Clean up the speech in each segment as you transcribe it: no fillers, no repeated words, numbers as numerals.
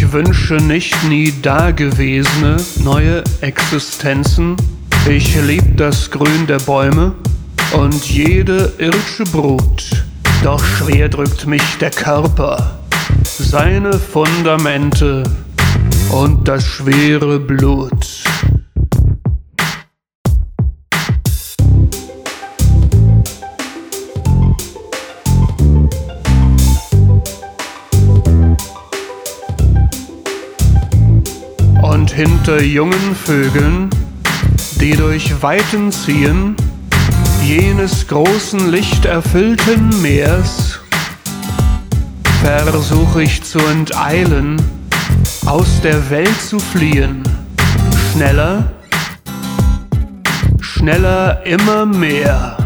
Ich wünsche nicht nie dagewesene neue Existenzen. Ich lieb das Grün der Bäume und jede irdische Brut. Doch schwer drückt mich der Körper, seine Fundamente und das schwere Blut. Und hinter jungen Vögeln, die durch Weiten ziehen, jenes großen lichterfüllten Meers, versuch ich zu enteilen, aus der Welt zu fliehen. Schneller, schneller, immer mehr.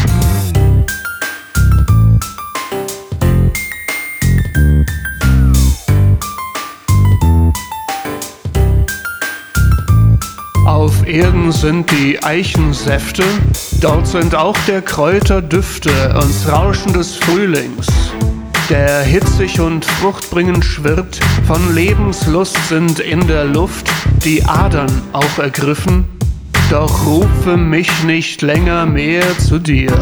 Auf Erden sind die Eichensäfte, dort sind auch der Kräuter Düfte und Rauschen des Frühlings, der hitzig und fruchtbringend schwirrt. Von Lebenslust sind in der Luft die Adern auch ergriffen, doch rufe mich nicht länger mehr zu dir.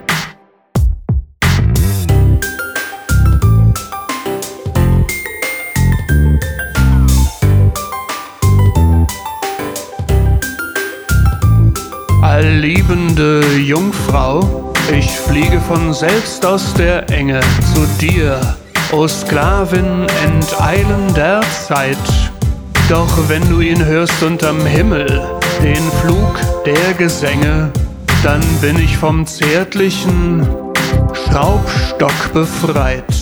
Allliebende Jungfrau, ich fliege von selbst aus der Enge zu dir, o Sklavin enteilender Zeit. Doch wenn du ihn hörst unterm Himmel, den Flug der Gesänge, dann bin ich vom zärtlichen Schraubstock befreit.